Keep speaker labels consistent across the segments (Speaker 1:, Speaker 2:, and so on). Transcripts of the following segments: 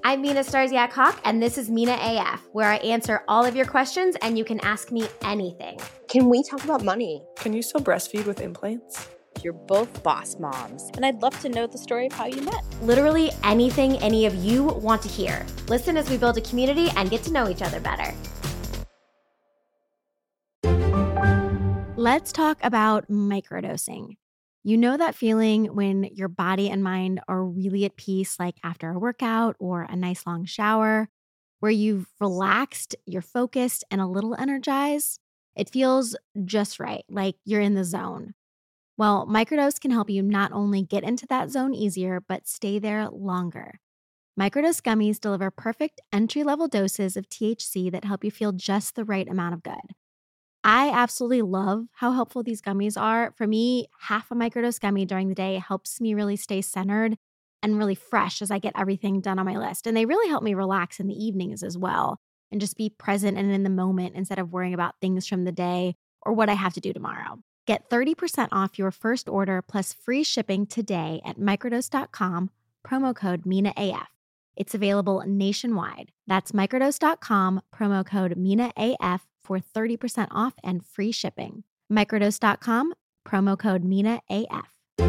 Speaker 1: I'm Mina Starziak Hawk, and this is Mina AF, where I answer all of your questions and you can ask me anything.
Speaker 2: Can we talk about money?
Speaker 3: Can you still breastfeed with implants?
Speaker 4: You're both boss moms, and I'd love to know the story of how you met.
Speaker 1: Literally anything any of you want to hear. Listen as we build a community and get to know each other better. Let's talk about microdosing. You know that feeling when your body and mind are really at peace, like after a workout or a nice long shower, where you've relaxed, you're focused, and a little energized? It feels just right, like you're in the zone. Well, microdose can help you not only get into that zone easier, but stay there longer. Microdose gummies deliver perfect entry-level doses of THC that help you feel just the right amount of good. I absolutely love how helpful these gummies are. For me, half a microdose gummy during the day helps me really stay centered and really fresh as I get everything done on my list. And they really help me relax in the evenings as well and just be present and in the moment instead of worrying about things from the day or what I have to do tomorrow. Get 30% off your first order plus free shipping today at microdose.com, promo code MINAAF. It's available nationwide. That's microdose.com, promo code MINAAF for 30% off and free shipping. Microdose.com, promo code MINAAF.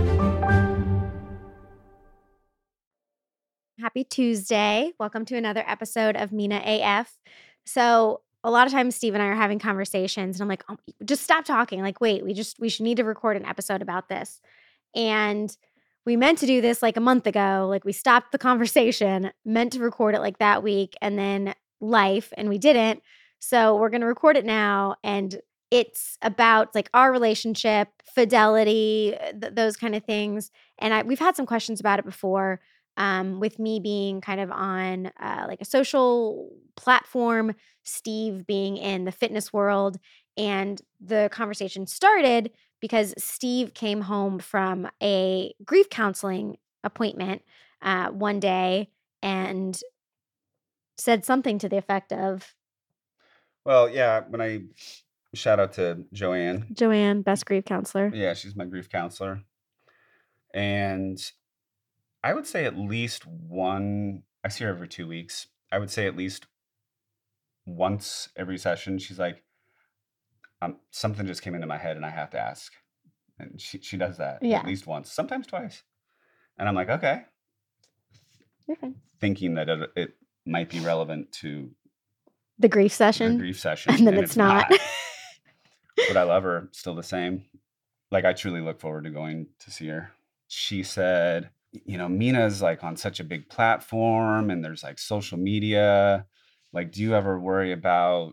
Speaker 1: Happy Tuesday. Welcome to another episode of Mina AF. So a lot of times Steve and I are having conversations and I'm like, oh, just stop talking. Like, wait, we should need to record an episode about this. And we meant to do this like a month ago. Like we stopped the conversation, meant to record it like that week, and then life, and we didn't. So we're going to record it now. And it's about like our relationship, fidelity, those kind of things. And we've had some questions about it before. With me being kind of on like a social platform, Steve being in the fitness world. And the conversation started because Steve came home from a grief counseling appointment one day and said something to the effect of,
Speaker 5: well, yeah, shout out to Joanne.
Speaker 1: Joanne, best grief counselor.
Speaker 5: Yeah, she's my grief counselor. And I would say at least I see her every 2 weeks. I would say at least once every session, she's like, something just came into my head and I have to ask. And she does that at least once, sometimes twice. And I'm like, okay.
Speaker 1: You're fine.
Speaker 5: Thinking that it might be relevant to
Speaker 1: the grief session. And then it's not.
Speaker 5: But I love her still the same. Like, I truly look forward to going to see her. She said, Mina's like on such a big platform and there's like social media. Like, do you ever worry about,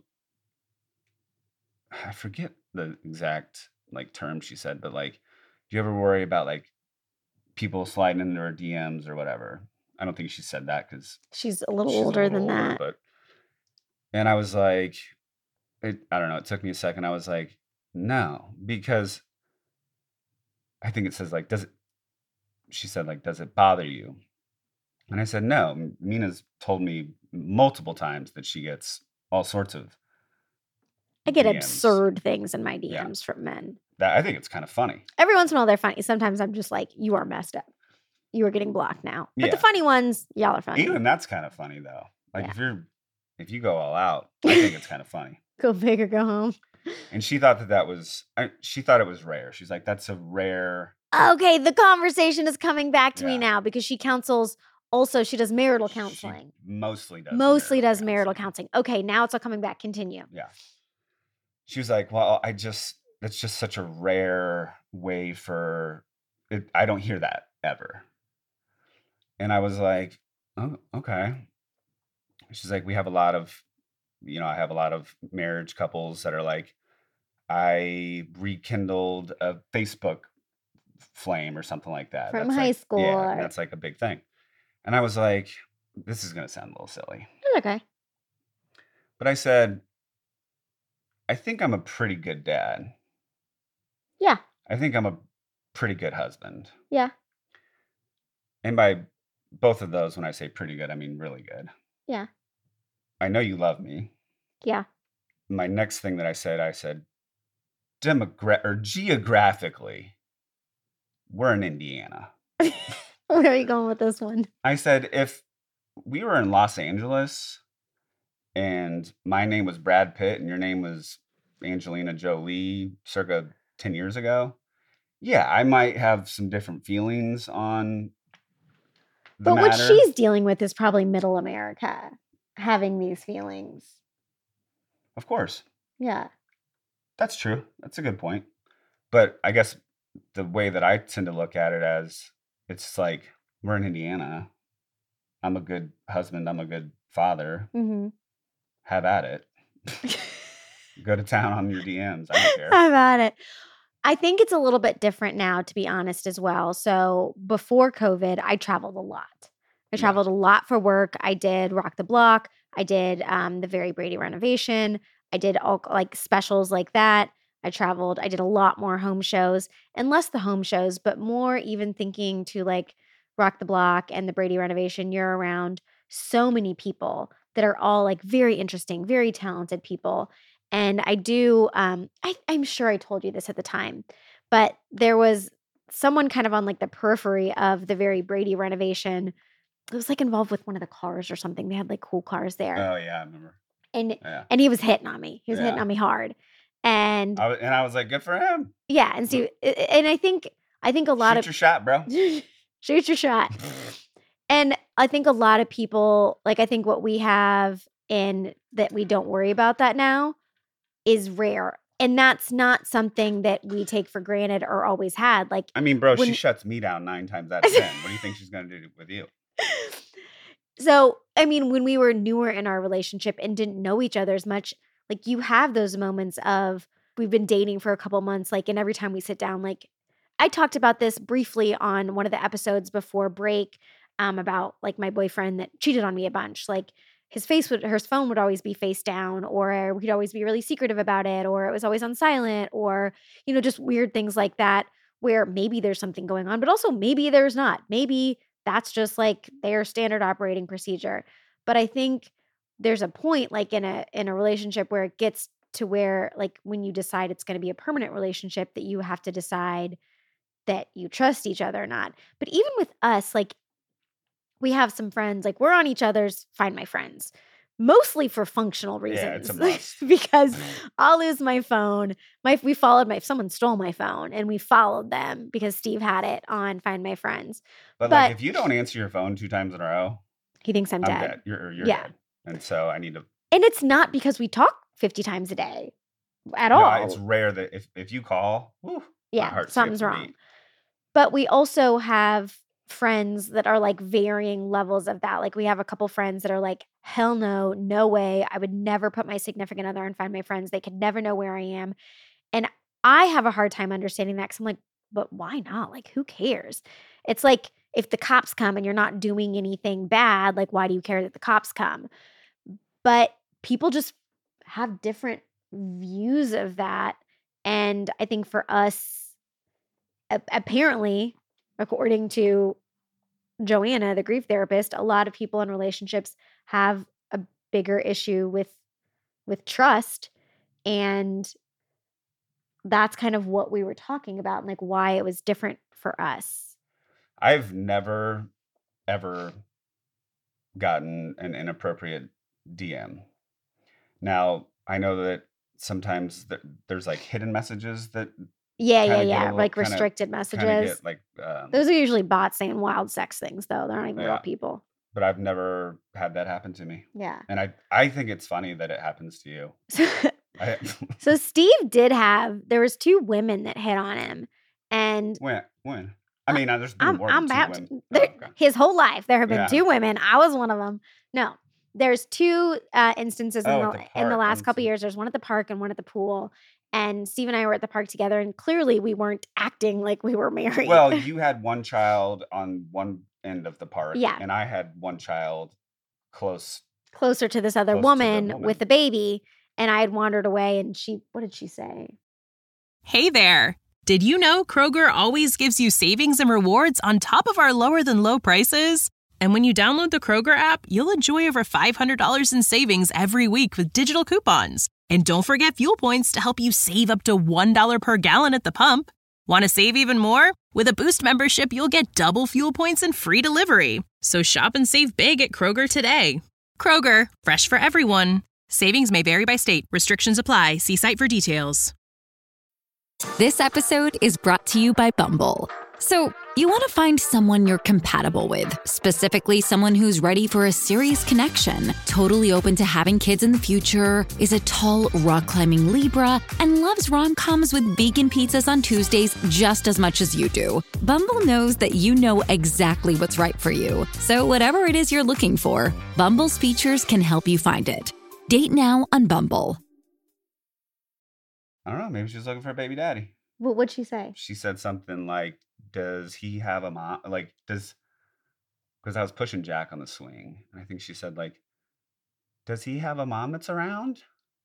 Speaker 5: I forget the exact like term she said, but like, do you ever worry about like people sliding into her DMs or whatever? I don't think she said that because
Speaker 1: she's a little older than that.
Speaker 5: And I was like, I don't know. It took me a second. I was like, no, because I think it says like, she said like, does it bother you? And I said, no. Mina's told me multiple times that she gets all sorts of
Speaker 1: I get
Speaker 5: DMs.
Speaker 1: Absurd things in my DMs from men.
Speaker 5: I think it's kind of funny.
Speaker 1: Every once in a while they're funny. Sometimes I'm just like, you are messed up. You are getting blocked now. But the funny ones, y'all are funny.
Speaker 5: Even that's kind of funny though. Like if you go all out, I think it's kind of funny.
Speaker 1: Go big or go home.
Speaker 5: And she thought she thought it was rare. She's like, that's a rare.
Speaker 1: Okay, the conversation is coming back to me now because she counsels. Also, she does marital counseling.
Speaker 5: She mostly does
Speaker 1: marital counseling. Okay, now it's all coming back. Continue.
Speaker 5: Yeah. She was like, well, that's just such a rare way for it. I don't hear that ever. And I was like, oh, okay. She's like, I have a lot of marriage couples that are like, I rekindled a Facebook flame or something like that.
Speaker 1: From high school.
Speaker 5: Yeah, that's like a big thing. And I was like, this is going to sound a little silly.
Speaker 1: Okay.
Speaker 5: But I said, I think I'm a pretty good dad.
Speaker 1: Yeah.
Speaker 5: I think I'm a pretty good husband.
Speaker 1: Yeah.
Speaker 5: And by both of those, when I say pretty good, I mean really good.
Speaker 1: Yeah.
Speaker 5: I know you love me.
Speaker 1: Yeah.
Speaker 5: My next thing that I said, geographically, we're in Indiana.
Speaker 1: Where are you going with this one?
Speaker 5: I said, if we were in Los Angeles and my name was Brad Pitt and your name was Angelina Jolie circa 10 years ago, yeah, I might have some different feelings on the
Speaker 1: But what
Speaker 5: matter.
Speaker 1: she's dealing with is probably middle America having these feelings.
Speaker 5: Of course.
Speaker 1: Yeah.
Speaker 5: That's true. That's a good point. But I guess the way that I tend to look at it as it's like we're in Indiana. I'm a good husband. I'm a good father.
Speaker 1: Mm-hmm.
Speaker 5: Have at it. Go to town on your DMs. I don't care.
Speaker 1: Have at it. I think it's a little bit different now, to be honest, as well. So before COVID, I traveled a lot. I traveled a lot for work. I did Rock the Block. I did the Very Brady renovation. I did all like specials like that. I traveled. I did a lot more home shows and less the home shows, but more even thinking to like Rock the Block and the Brady renovation. You're around so many people that are all like very interesting, very talented people. And I do, I'm sure I told you this at the time, but there was someone kind of on like the periphery of the Very Brady renovation. It was like involved with one of the cars or something. They had like cool cars there.
Speaker 5: Oh, yeah, I remember.
Speaker 1: And he was hitting on me. He was hitting on me hard. And
Speaker 5: I was like, good for him.
Speaker 1: Yeah. And so, and I think a lot
Speaker 5: Shoot your shot, bro.
Speaker 1: Shoot your shot. And I think a lot of people, like, I think what we have in that we don't worry about that now is rare. And that's not something that we take for granted or always had. Like,
Speaker 5: I mean, bro, she shuts me down 9 times out of 10. What do you think she's going to do with you?
Speaker 1: So, I mean, when we were newer in our relationship and didn't know each other as much, like you have those moments of we've been dating for a couple months, like, and every time we sit down, like I talked about this briefly on one of the episodes before break about like my boyfriend that cheated on me a bunch. Like his phone would always be face down, or he'd always be really secretive about it, or it was always on silent, or, you know, just weird things like that where maybe there's something going on, but also maybe there's not. Maybe that's just like their standard operating procedure. But I think there's a point like in a relationship where it gets to where like when you decide it's going to be a permanent relationship that you have to decide that you trust each other or not. But even with us, like we have some friends, like we're on each other's Find My Friends, mostly for functional reasons.
Speaker 5: Yeah, it's a must.
Speaker 1: Because I'll lose my phone. Someone stole my phone and we followed them because Steve had it on Find My Friends.
Speaker 5: But like if you don't answer your phone 2 times in a row,
Speaker 1: he thinks I'm dead.
Speaker 5: You're dead. And so I need to.
Speaker 1: And it's not because we talk 50 times a day at all.
Speaker 5: It's rare that if you call,
Speaker 1: something's wrong. But we also have friends that are like varying levels of that. Like we have a couple friends that are like, hell no way. I would never put my significant other and Find My Friends. They could never know where I am. And I have a hard time understanding that because I'm like, but why not? Like, who cares? It's like if the cops come and you're not doing anything bad, like, why do you care that the cops come? But people just have different views of that. And I think for us, apparently, according to Joanna, the grief therapist, a lot of people in relationships have a bigger issue with trust. And that's kind of what we were talking about and like why it was different for us.
Speaker 5: I've never, ever gotten an inappropriate DM. Now, I know that sometimes there's like hidden messages that
Speaker 1: like restricted messages.
Speaker 5: Get, like
Speaker 1: those are usually bots saying wild sex things, though. They're not even real people.
Speaker 5: But I've never had that happen to me.
Speaker 1: Yeah.
Speaker 5: And I think it's funny that it happens to you.
Speaker 1: So Steve there was 2 women that hit on him. And
Speaker 5: when? I mean, there's been more than 2 women.
Speaker 1: His whole life, there have been 2 women. I was one of them. No, there's 2 instances in the last couple of years. There's one at the park and one at the pool. And Steve and I were at the park together, and clearly we weren't acting like we were married.
Speaker 5: Well, you had one child on one end of the park, and I had one child closer
Speaker 1: to this other woman with a baby, and I had wandered away, and what did she say?
Speaker 2: Hey there. Did you know Kroger always gives you savings and rewards on top of our lower than low prices? And when you download the Kroger app, you'll enjoy over $500 in savings every week with digital coupons. And don't forget fuel points to help you save up to $1 per gallon at the pump. Want to save even more? With a Boost membership, you'll get double fuel points and free delivery. So shop and save big at Kroger today. Kroger, fresh for everyone. Savings may vary by state. Restrictions apply. See site for details.
Speaker 6: This episode is brought to you by Bumble. So, you want to find someone you're compatible with, specifically someone who's ready for a serious connection, totally open to having kids in the future, is a tall, rock-climbing Libra, and loves rom-coms with vegan pizzas on Tuesdays just as much as you do. Bumble knows that you know exactly what's right for you. So whatever it is you're looking for, Bumble's features can help you find it. Date now on Bumble.
Speaker 5: I don't know. Maybe she's looking for a baby daddy.
Speaker 1: Well, what'd she say?
Speaker 5: She said something like, does he have a mom? Like, because I was pushing Jack on the swing. And I think she said, like, does he have a mom that's around?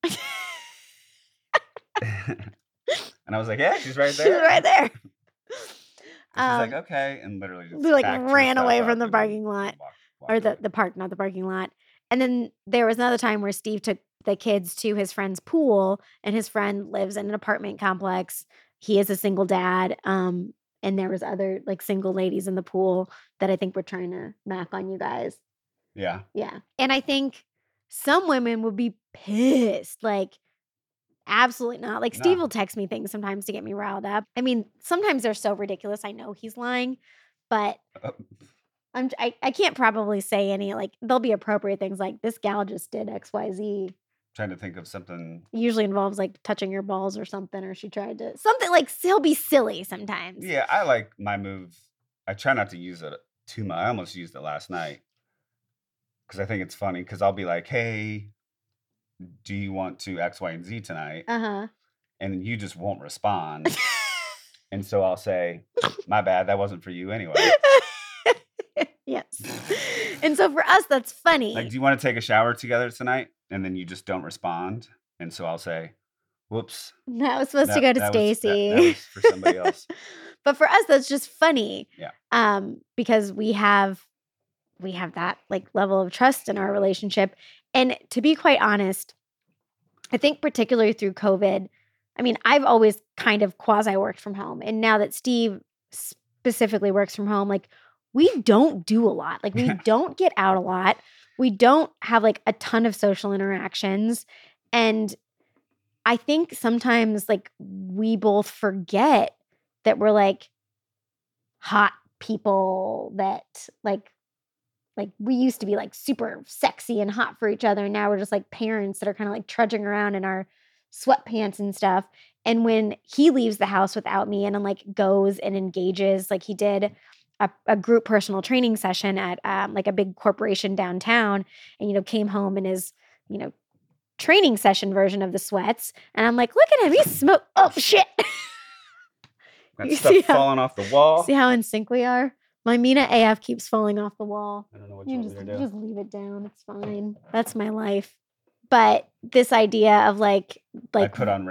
Speaker 5: And I was like, yeah, she's right there.
Speaker 1: She's right there.
Speaker 5: She's like, okay. And literally just
Speaker 1: like
Speaker 5: backed
Speaker 1: ran
Speaker 5: herself
Speaker 1: away
Speaker 5: up
Speaker 1: from the
Speaker 5: and
Speaker 1: parking lot.
Speaker 5: walked
Speaker 1: Or
Speaker 5: away.
Speaker 1: the park, not the parking lot. And then there was another time where Steve took the kids to his friend's pool, and his friend lives in an apartment complex. He is a single dad. And there was other like single ladies in the pool that I think were trying to mac on you guys.
Speaker 5: Yeah.
Speaker 1: Yeah. And I think some women would be pissed. Like, absolutely not. Like, Steve
Speaker 5: No.
Speaker 1: will text me things sometimes to get me riled up. I mean, sometimes they're so ridiculous. I know he's lying, but I can't probably say any, like, there'll be appropriate things like, this gal just did XYZ.
Speaker 5: Trying to think of something.
Speaker 1: Usually involves like touching your balls or something, or she tried to, something like, he'll be silly sometimes.
Speaker 5: Yeah, I like my move. I try not to use it too much. I almost used it last night because I think it's funny because I'll be like, hey, do you want to X, Y, and Z tonight?
Speaker 1: Uh-huh.
Speaker 5: And you just won't respond. And so I'll say, my bad, that wasn't for you anyway.
Speaker 1: Yes. And so for us, that's funny.
Speaker 5: Like, do you want to take a shower together tonight? And then you just don't respond. And so I'll say, whoops.
Speaker 1: That was supposed to go to
Speaker 5: that
Speaker 1: Stacy.
Speaker 5: that was for somebody else.
Speaker 1: But for us, that's just funny.
Speaker 5: Yeah.
Speaker 1: Because we have that like level of trust in our relationship. And to be quite honest, I think particularly through COVID, I mean, I've always kind of quasi worked from home. And now that Steve specifically works from home, like, we don't do a lot. Like, we don't get out a lot. We don't have like a ton of social interactions. And I think sometimes like we both forget that we're like hot people, that like we used to be like super sexy and hot for each other. And now we're just like parents that are kind of like trudging around in our sweatpants and stuff. And when he leaves the house without me and then like goes and engages, like he did a group personal training session at like a big corporation downtown, and, you know, came home in his, you know, training session version of the sweats. And I'm like, look at him. He's smoke. Oh, shit.
Speaker 5: That
Speaker 1: You
Speaker 5: stuff
Speaker 1: see how-
Speaker 5: falling off the wall.
Speaker 1: See how in sync we are? My Mina AF keeps falling off the wall.
Speaker 5: I don't know what
Speaker 1: You
Speaker 5: you
Speaker 1: just,
Speaker 5: want me to do.
Speaker 1: just leave it down. It's fine. That's my life. But this idea of like
Speaker 5: I put on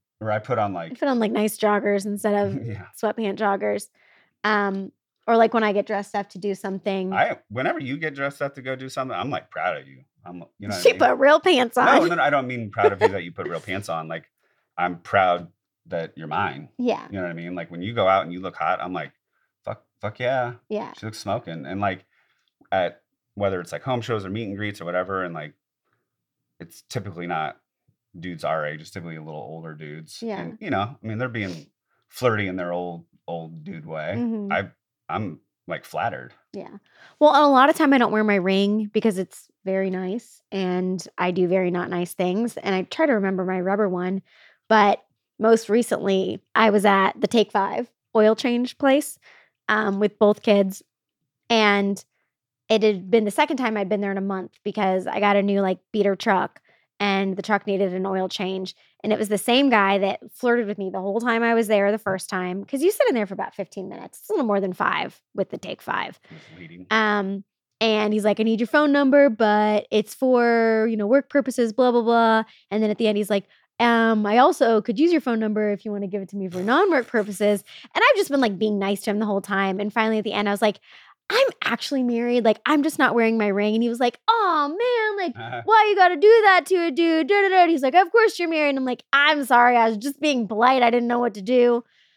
Speaker 5: like
Speaker 1: nice joggers instead of
Speaker 5: yeah.
Speaker 1: sweatpant joggers. Or like when I get dressed up to do something.
Speaker 5: Whenever you get dressed up to go do something, I'm like proud of you. You know what
Speaker 1: She
Speaker 5: I mean?
Speaker 1: put real pants on.
Speaker 5: No, I don't mean proud of you that you put real pants on. Like, I'm proud that you're mine.
Speaker 1: Yeah.
Speaker 5: You know what I mean? Like, when you go out and you look hot, I'm like, fuck yeah.
Speaker 1: Yeah.
Speaker 5: She looks smoking. And like, at whether it's like home shows or meet and greets or whatever, and like, it's typically not dudes our age. It's typically a little older dudes.
Speaker 1: Yeah.
Speaker 5: And, you know, I mean, they're being flirty in their old dude way.
Speaker 1: Mhm.
Speaker 5: I'm like flattered.
Speaker 1: Yeah. Well, a lot of time I don't wear my ring because it's very nice and I do very not nice things. And I try to remember my rubber one. But most recently, I was at the Take 5 oil change place with both kids. And it had been the second time I'd been there in a month because I got a new like beater truck and the truck needed an oil change. And it was the same guy that flirted with me the whole time I was there the first time. Because you sit in there for about 15 minutes. It's a little more than 5 with the Take 5.
Speaker 5: Leading.
Speaker 1: And he's like, I need your phone number, but it's for, you know, work purposes, blah, blah, blah. And then at the end, he's like, I also could use your phone number if you want to give it to me for non-work purposes. And I've just been like being nice to him the whole time. And finally at the end, I was like, I'm actually married. Like, I'm just not wearing my ring. And he was like, oh man, like, why you got to do that to a dude? Da, da, da. And he's like, of course you're married. And I'm like, I'm sorry. I was just being polite. I didn't know what to do.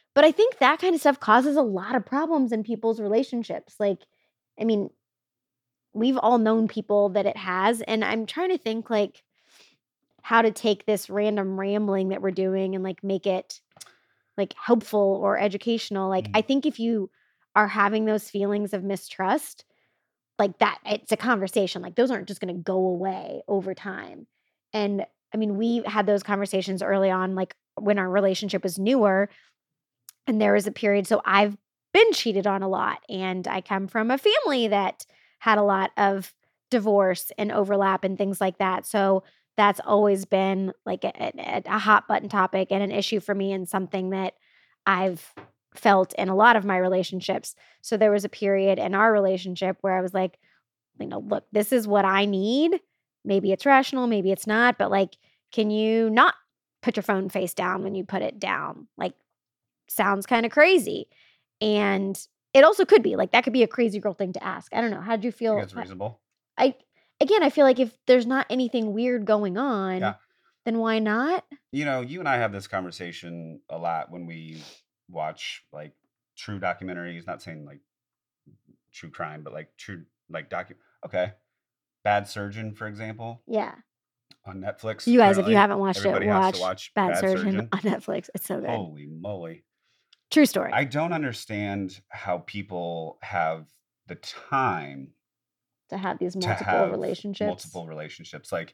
Speaker 1: But I think that kind of stuff causes a lot of problems in people's relationships. Like, I mean, we've all known people that it has. And I'm trying to think like how to take this random rambling that we're doing and like make it like helpful or educational. Like, I think if you are having those feelings of mistrust, like that, it's a conversation. Like those aren't just going to go away over time. And I mean, we had those conversations early on, like when our relationship was newer and there was a period. So I've been cheated on a lot and I come from a family that had a lot of divorce and overlap and things like that. So that's always been like a hot button topic and an issue for me and something that I've felt in a lot of my relationships. So there was a period in our relationship where I was like, look, this is what I need. Maybe it's rational, maybe it's not, but like, can you not put your phone face down when you put it down? Like, sounds kind of crazy. And it also could be like, that could be a crazy girl thing to ask. I don't know. How did you feel?
Speaker 5: I think it's reasonable.
Speaker 1: I feel like if there's not anything weird going on, then why not? You
Speaker 5: and I have this conversation a lot when we watch like true documentaries, not saying like true crime, but like true, like okay. Bad Surgeon, for example.
Speaker 1: Yeah.
Speaker 5: On Netflix.
Speaker 1: You guys, if you haven't watched
Speaker 5: it,
Speaker 1: watch Bad Surgeon on Netflix. It's so good.
Speaker 5: Holy moly.
Speaker 1: True story.
Speaker 5: I don't understand how people have the time
Speaker 1: to have these multiple relationships.
Speaker 5: Like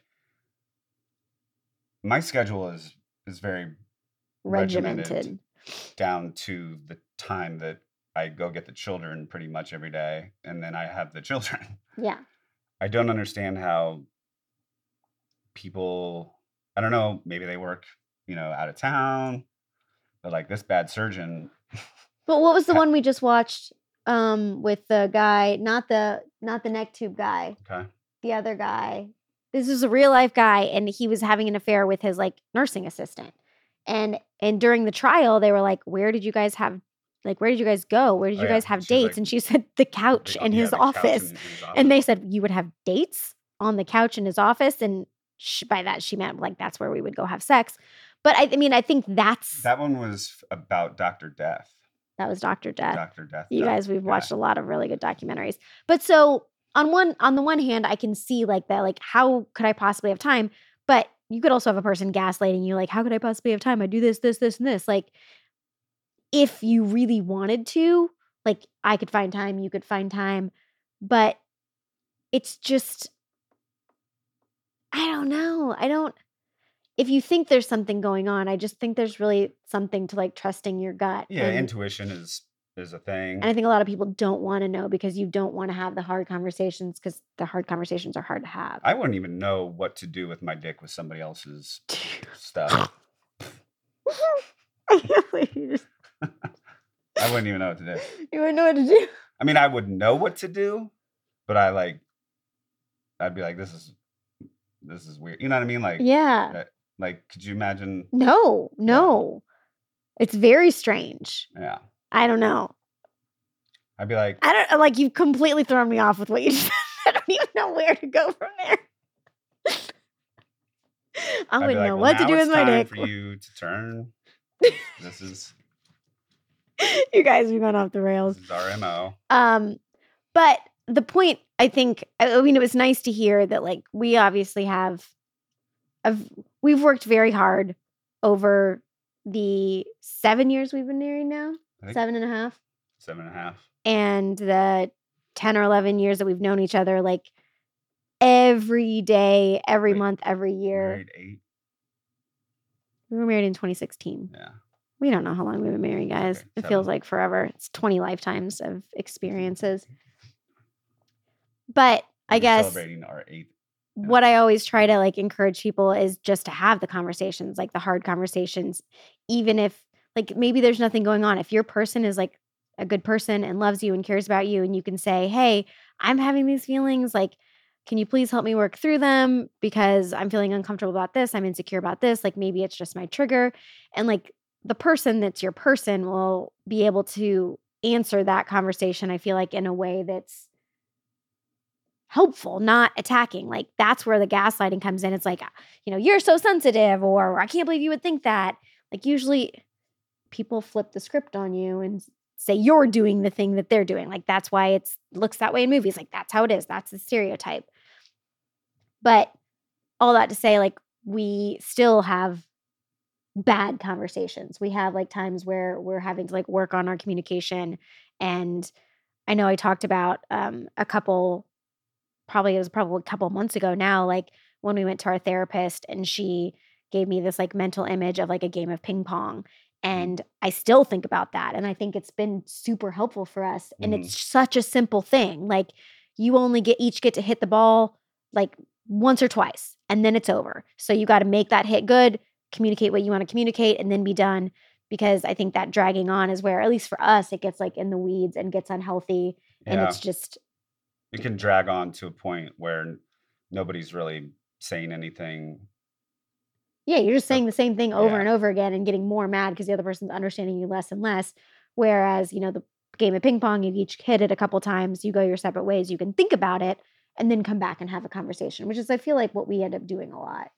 Speaker 5: my schedule is very regimented down to the time that I go get the children pretty much every day, and then I have the children.
Speaker 1: Yeah.
Speaker 5: I don't understand how people, I don't know, maybe they work, out of town, but like this Bad Surgeon.
Speaker 1: But what was the one we just watched with the guy, not the neck tube guy. Okay. The other guy. This is a real life guy, and he was having an affair with his like nursing assistant. And during the trial, they were like, where did you guys go? Where did you guys have dates? Like, and she said, the couch in his office. And they said, you would have dates on the couch in his office? And by that, she meant like, that's where we would go have sex. But I think that one was about Dr. Death. That was Dr. Death. Dr. Death. You guys, we've watched a lot of really good documentaries. But so on the one hand, I can see like that, like, how could I possibly have time? But you could also have a person gaslighting you, like, how could I possibly have time? I do this, this, this, and this. Like, if you really wanted to, like, I could find time, you could find time. But it's just, I don't know. If you think there's something going on, I just think there's really something to like trusting your gut. Yeah, intuition is a thing. And I think a lot of people don't want to know because you don't want to have the hard conversations because the hard conversations are hard to have. I wouldn't even know what to do with my dick with somebody else's stuff. I wouldn't even know what to do. You wouldn't know what to do? I mean, I would know what to do, but I'd be like, this is weird. You know what I mean? Like, yeah. Like, could you imagine? No. Yeah. It's very strange. Yeah. I don't know. I'd be like, you've completely thrown me off with what you said. I don't even know where to go from there. I wouldn't know what to do with my dick. For you to turn. This is. You guys, we've gone off the rails. This is our MO. But the point, I think, it was nice to hear that, like, we obviously we've worked very hard over the 7 years we've been married now. 7.5. 7.5. And the 10 or 11 years that we've known each other, like, every day, every month, every year. Married 8. We were married in 2016. Yeah. We don't know how long we've been married, guys. Okay, it feels like forever. It's 20 lifetimes of experiences. But I guess celebrating our 8th. What I always try to like encourage people is just to have the conversations, like the hard conversations, even if like maybe there's nothing going on. If your person is like a good person and loves you and cares about you, and you can say, hey, I'm having these feelings, like, can you please help me work through them because I'm feeling uncomfortable about this. I'm insecure about this. Like, maybe it's just my trigger. And like the person that's your person will be able to answer that conversation, I feel like, in a way that's helpful, not attacking. Like, that's where the gaslighting comes in. It's like, you're so sensitive, or I can't believe you would think that. Like, usually people flip the script on you and say you're doing the thing that they're doing. Like, that's why it looks that way in movies. Like, that's how it is. That's the stereotype. But all that to say, like, we still have bad conversations. We have like times where we're having to like work on our communication. And I know I talked about it was probably a couple months ago now, like when we went to our therapist and she gave me this like mental image of like a game of ping pong. And I still think about that. And I think it's been super helpful for us. And it's such a simple thing. Like, you only each get to hit the ball like once or twice, and then it's over. So you got to make that hit good, communicate what you want to communicate, and then be done. Because I think that dragging on is where, at least for us, it gets like in the weeds and gets unhealthy. And it's just,
Speaker 5: it can drag on to a point where nobody's really saying anything.
Speaker 1: Yeah, you're just saying the same thing over and over again and getting more mad because the other person's understanding you less and less. Whereas, you know, the game of ping pong, you each hit it a couple times, you go your separate ways, you can think about it and then come back and have a conversation, which is, I feel like, what we end up doing a lot.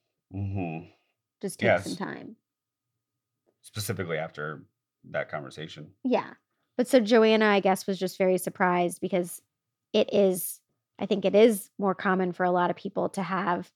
Speaker 1: Just take some time.
Speaker 5: Specifically after that conversation.
Speaker 1: Yeah. But so Joanna, I guess, was just very surprised because I think it is more common for a lot of people to have.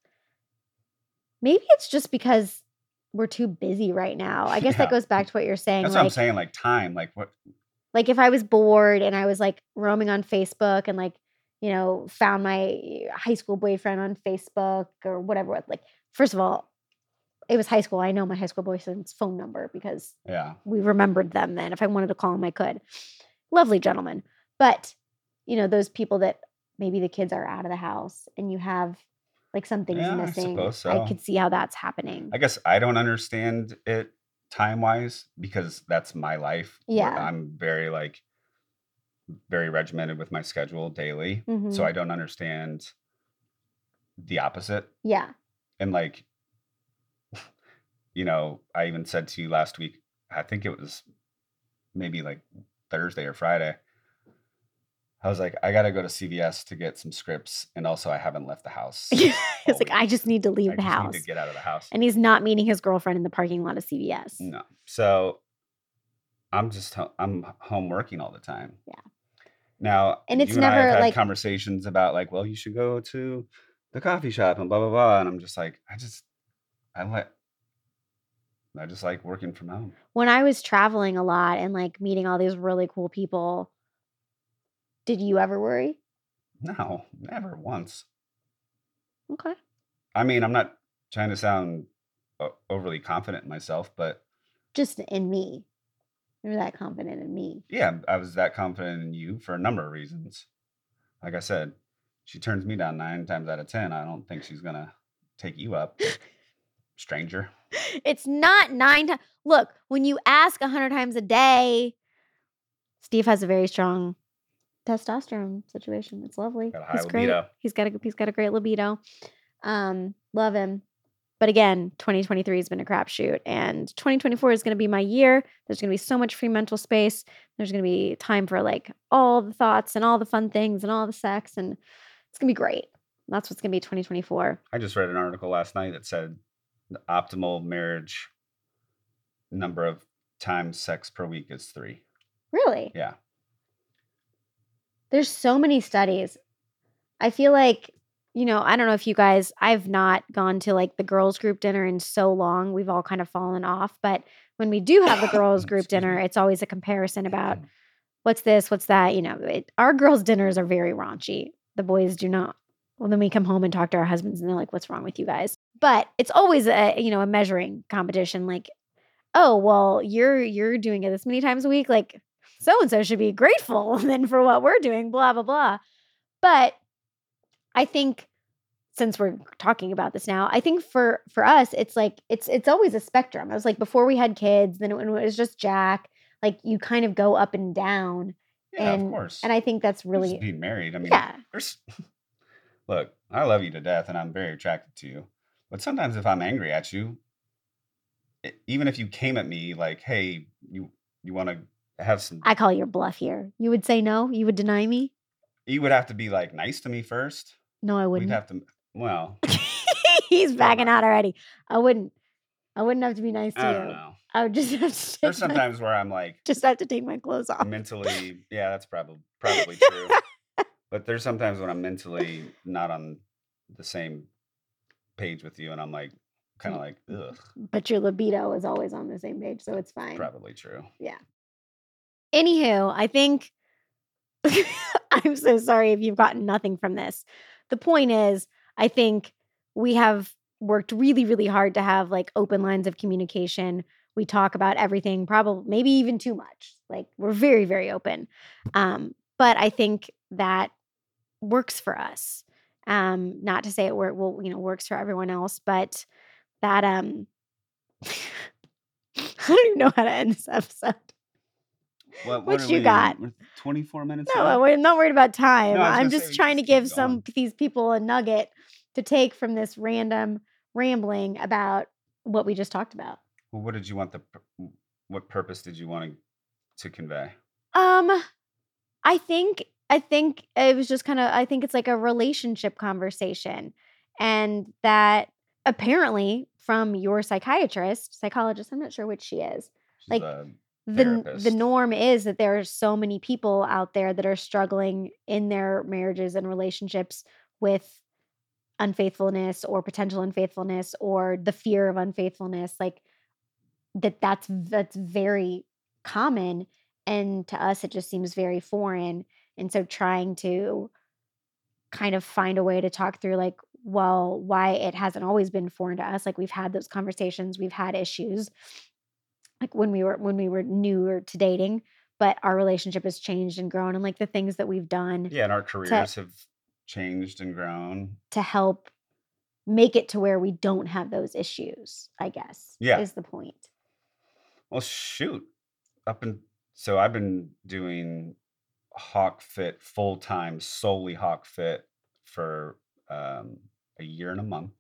Speaker 1: Maybe it's just because we're too busy right now. I guess that goes back to what you're saying.
Speaker 5: That's what I'm saying, like time, like what?
Speaker 1: Like if I was bored and I was like roaming on Facebook and like, you know, found my high school boyfriend on Facebook or whatever. Like, first of all, it was high school. I know my high school boyfriend's phone number because we remembered them then. If I wanted to call him, I could. Lovely gentleman. But, you know, those people that maybe the kids are out of the house and you have like something's missing.
Speaker 5: I suppose so.
Speaker 1: I could see how that's happening.
Speaker 5: I guess I don't understand it time-wise because that's my life.
Speaker 1: Yeah.
Speaker 5: I'm very regimented with my schedule daily. So I don't understand the opposite.
Speaker 1: Yeah.
Speaker 5: And like, you know, I even said to you last week, I think it was maybe like Thursday or Friday. I was like, I got to go to CVS to get some scripts. And also I haven't left the house.
Speaker 1: It's like, I just need to leave the house.
Speaker 5: I need to get out of the house.
Speaker 1: And he's not meeting his girlfriend in the parking lot of CVS.
Speaker 5: No. So I'm home working all the time.
Speaker 1: Yeah.
Speaker 5: Now,
Speaker 1: and it's
Speaker 5: you and
Speaker 1: never
Speaker 5: I have had
Speaker 1: like
Speaker 5: conversations about like, well, you should go to the coffee shop and blah, blah, blah. And I'm just like, I just like working from home.
Speaker 1: When I was traveling a lot and like meeting all these really cool people, did you ever worry?
Speaker 5: No, never once.
Speaker 1: Okay.
Speaker 5: I mean, I'm not trying to sound overly confident in myself, but
Speaker 1: just in me. You're that confident in me.
Speaker 5: Yeah, I was that confident in you for a number of reasons. Like I said, she turns me down 9 times out of 10. I don't think she's gonna take you up, stranger.
Speaker 1: It's not 9 times. Look, when you ask 100 times a day, Steve has a very strong testosterone situation. It's lovely.
Speaker 5: Got a high libido.
Speaker 1: He's got a great libido. Love him. But again, 2023 has been a crapshoot, and 2024 is going to be my year. There's going to be so much free mental space. There's going to be time for like all the thoughts and all the fun things and all the sex, and it's going to be great. That's what's going to be 2024.
Speaker 5: I just read an article last night that said the optimal marriage number of times sex per week is 3.
Speaker 1: Really?
Speaker 5: Yeah.
Speaker 1: There's so many studies. I feel like, you know, I don't know if you guys, I've not gone to like the girls group dinner in so long. We've all kind of fallen off. But when we do have the girls group dinner, it's always a comparison about what's this, what's that. You know, our girls' dinners are very raunchy. The boys do not. Well, then we come home and talk to our husbands and they're like, what's wrong with you guys? But it's always a measuring competition. Like, oh, well, you're doing it this many times a week. Like, so-and-so should be grateful then for what we're doing, blah, blah, blah. But I think since we're talking about this now, I think for us, it's like, it's always a spectrum. I was like, before we had kids, then when it was just Jack, like you kind of go up and down.
Speaker 5: Yeah, of course.
Speaker 1: And I think that's really
Speaker 5: just being married. I mean,
Speaker 1: yeah.
Speaker 5: Look, I love you to death and I'm very attracted to you. But sometimes if I'm angry at you, even if you came at me like, hey, you want to have some...
Speaker 1: I call your bluff here. You would say no? You would deny me?
Speaker 5: You would have to be like nice to me first.
Speaker 1: No, I wouldn't.
Speaker 5: We'd have to... Well...
Speaker 1: He's backing out already. I wouldn't have to be nice to you.
Speaker 5: I don't know.
Speaker 1: I would just have to
Speaker 5: There's sometimes where I'm like
Speaker 1: just have to take my clothes off.
Speaker 5: mentally, yeah, that's probably true. But there's sometimes when I'm mentally not on the same page with you, and I'm like, kind of like, ugh.
Speaker 1: But your libido is always on the same page, so it's fine.
Speaker 5: Probably true.
Speaker 1: Yeah. Anywho, I think I'm so sorry if you've gotten nothing from this. The point is, I think we have worked really, really hard to have like open lines of communication. We talk about everything, probably maybe even too much. Like we're very, very open. But I think that works for us. Not to say it works for everyone else, but that I don't even know how to end this episode. What you got?
Speaker 5: 24 minutes.
Speaker 1: No, I'm not worried about time.
Speaker 5: No,
Speaker 1: I'm just trying to give these people a nugget to take from this random rambling about what we just talked about.
Speaker 5: Well, what did you want what purpose did you want to convey?
Speaker 1: I think it was just I think it's like a relationship conversation, and that apparently from your psychologist, I'm not sure which she is.
Speaker 5: She's
Speaker 1: like
Speaker 5: a
Speaker 1: the
Speaker 5: therapist.
Speaker 1: norm is that there are so many people out there that are struggling in their marriages and relationships with unfaithfulness or potential unfaithfulness or the fear of unfaithfulness, like that's very common, and to us it just seems very foreign. And so trying to kind of find a way to talk through like, well, why it hasn't always been foreign to us. Like we've had those conversations, we've had issues like when we were newer to dating, but our relationship has changed and grown, and like the things that we've done
Speaker 5: and our careers have changed and grown to
Speaker 1: help make it to where we don't have those issues, I guess. Is the point.
Speaker 5: Well, shoot. So I've been doing Hawk Fit full-time, solely Hawk Fit for a year and a month.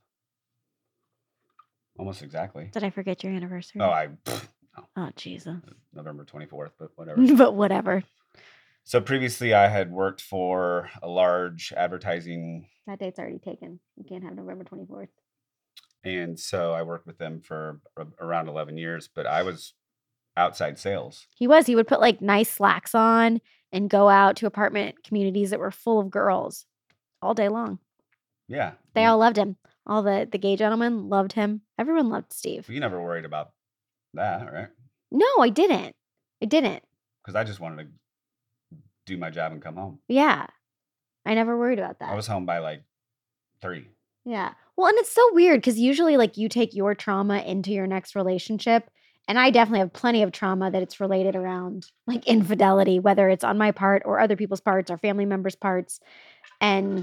Speaker 5: Almost exactly.
Speaker 1: Did I forget your anniversary? Oh, Jesus.
Speaker 5: November 24th, but whatever.
Speaker 1: But whatever.
Speaker 5: So previously I had worked for a large advertising.
Speaker 1: That date's already taken. You can't have November 24th.
Speaker 5: And so I worked with them for around 11 years, but I was outside sales. He
Speaker 1: would put like nice slacks on and go out to apartment communities that were full of girls all day long.
Speaker 5: Yeah.
Speaker 1: They all loved him. All the gay gentlemen loved him. Everyone loved Steve.
Speaker 5: You never worried about that, right?
Speaker 1: No, I didn't. Because
Speaker 5: I just wanted to do my job and come home.
Speaker 1: Yeah. I never worried about that.
Speaker 5: I was home by like 3.
Speaker 1: Yeah. Well, and it's so weird because usually like you take your trauma into your next relationship. And I definitely have plenty of trauma that it's related around like infidelity, whether it's on my part or other people's parts or family members' parts. And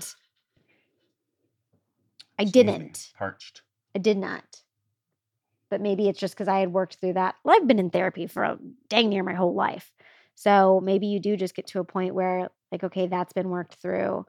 Speaker 1: I didn't.
Speaker 5: Parched.
Speaker 1: I did not. But maybe it's just because I had worked through that. Well, I've been in therapy for dang near my whole life. So maybe you do just get to a point where like, okay, that's been worked through.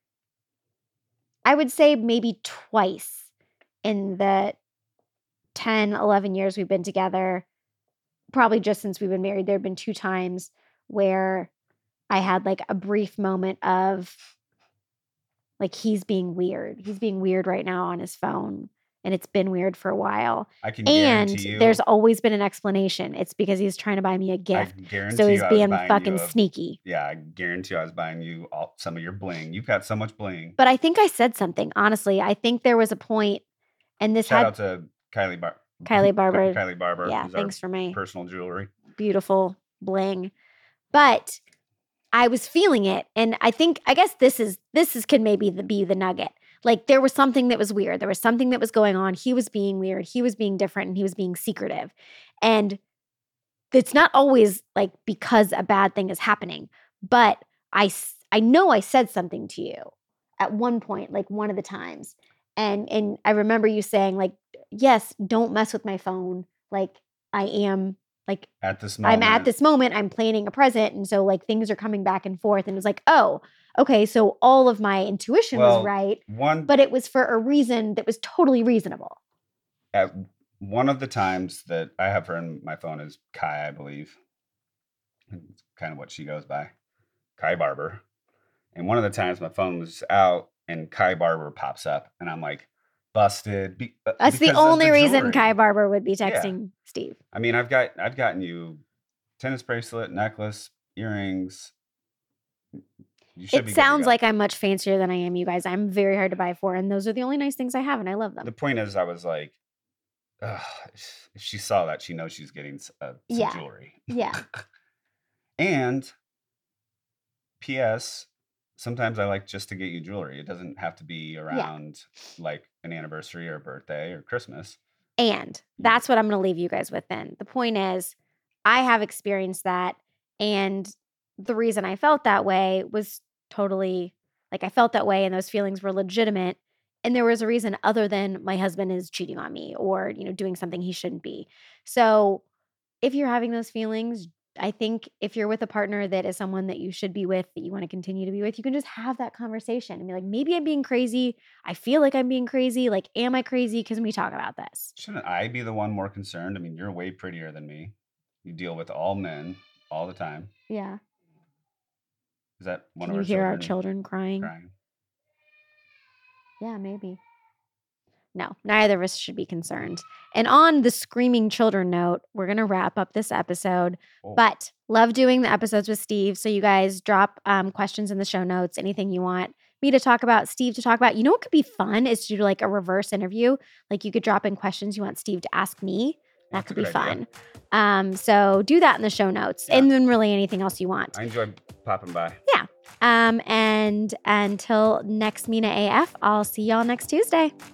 Speaker 1: I would say maybe twice in the 10, 11 years we've been together, probably just since we've been married, there have been 2 times where I had like a brief moment of like, he's being weird. He's being weird right now on his phone. And it's been weird for a while.
Speaker 5: I can guarantee you.
Speaker 1: There's always been an explanation. It's because he's trying to buy me a gift. So he's being fucking sneaky.
Speaker 5: Yeah, I guarantee I was buying you some of your bling. You've got so much bling.
Speaker 1: But I think I said something. Honestly, I think there was a point, and this
Speaker 5: Shout out to Kylie Barber. Kylie Barber.
Speaker 1: Yeah, thanks for my
Speaker 5: personal jewelry.
Speaker 1: Beautiful bling. But I was feeling it, and I guess this can maybe be the nugget. Like there was something that was weird. There was something that was going on. He was being weird. He was being different, and he was being secretive. And it's not always like because a bad thing is happening, but I know I said something to you at one point, like one of the times. And I remember you saying like, yes, don't mess with my phone. Like I am like
Speaker 5: at this moment.
Speaker 1: I'm at this moment, I'm planning a present. And so like things are coming back and forth. And it was like, oh, okay, so all of my intuition was right, but it was for a reason that was totally reasonable.
Speaker 5: At one of the times that I have her in my phone is Kai, I believe. It's kind of what she goes by. Kai Barber. And one of the times my phone was out and Kai Barber pops up. And I'm like, busted.
Speaker 1: That's the
Speaker 5: because of
Speaker 1: only reason
Speaker 5: jewelry.
Speaker 1: Kai Barber would be
Speaker 5: Yeah.
Speaker 1: texting Steve.
Speaker 5: I mean, I've gotten you tennis bracelet, necklace, earrings. You should be
Speaker 1: It
Speaker 5: good to
Speaker 1: sounds
Speaker 5: go.
Speaker 1: like I'm much fancier than I am, you guys. I'm very hard to buy for, and those are the only nice things I have, and I love them.
Speaker 5: The point is, I was like, ugh, if she saw that, she knows she's getting some
Speaker 1: Yeah.
Speaker 5: jewelry.
Speaker 1: Yeah.
Speaker 5: And P.S. Sometimes I like just to get you jewelry. It doesn't have to be around like an anniversary or birthday or Christmas.
Speaker 1: And that's what I'm going to leave you guys with then. The point is, I have experienced that. And the reason I felt that way was totally like I felt that way and those feelings were legitimate. And there was a reason other than my husband is cheating on me or, doing something he shouldn't be. So if you're having those feelings, I think if you're with a partner that is someone that you should be with, that you want to continue to be with, you can just have that conversation and be like, maybe I'm being crazy. I feel like I'm being crazy. Like, am I crazy? Because we talk about this.
Speaker 5: Shouldn't I be the one more concerned? I mean, you're way prettier than me. You deal with all men all the time.
Speaker 1: Yeah.
Speaker 5: Is that one
Speaker 1: Can
Speaker 5: of
Speaker 1: you
Speaker 5: our
Speaker 1: hear our
Speaker 5: children
Speaker 1: children crying?
Speaker 5: crying?
Speaker 1: Yeah, maybe. No, neither of us should be concerned. And on the screaming children note, we're going to wrap up this episode.
Speaker 5: Oh.
Speaker 1: But love doing the episodes with Steve. So you guys drop questions in the show notes, anything you want me to talk about, Steve to talk about. You know what could be fun is to do like a reverse interview. Like you could drop in questions you want Steve to ask me. That
Speaker 5: That's a
Speaker 1: could be
Speaker 5: good idea.
Speaker 1: fun. So do that in the show notes.
Speaker 5: Yeah.
Speaker 1: And then really anything else you want.
Speaker 5: I enjoy popping by.
Speaker 1: And until next Mina AF, I'll see y'all next Tuesday.